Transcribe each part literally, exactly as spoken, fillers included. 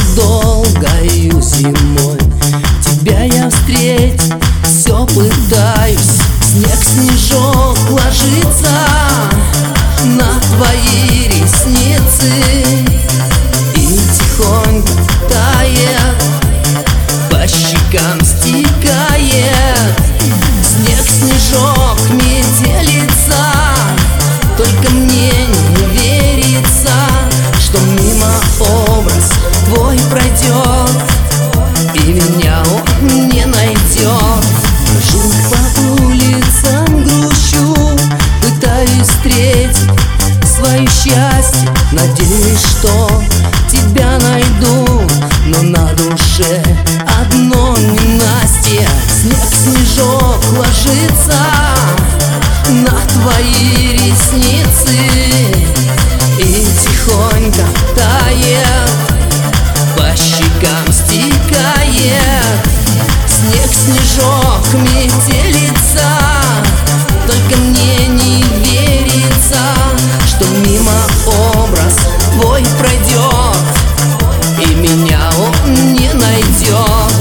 долгою зимой тебя я встретить все пытаюсь. Снег, снежок ложится на твои ресницы и тихонько тает, по щекам стекает. Снег, снежок, метелица, только мне не верится, что мимо образ твой пройдет и меня он не найдет. Хожу по улицам, грущу, пытаюсь встретить свое счастье, надеюсь, что тебя найду, но на душе одно ненастье. Снег, снежок ложится на твои ресницы и тихонько тает, по щекам стекает. Снег, снежок, метелица, только мне не верится, что мимо образ твой пройдет и меня он не найдет.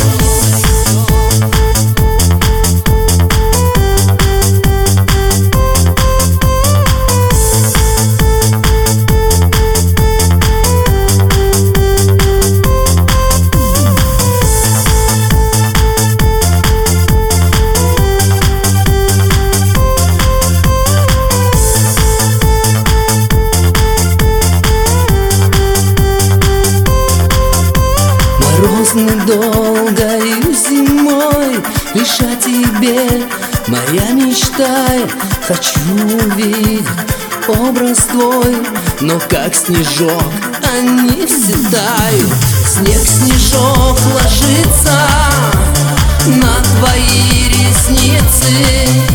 Морозной долгою зимой лишь о тебе моя мечта. Хочу увидеть образ твой, но как снежок они все тают. Снег, снежок ложится на твои ресницы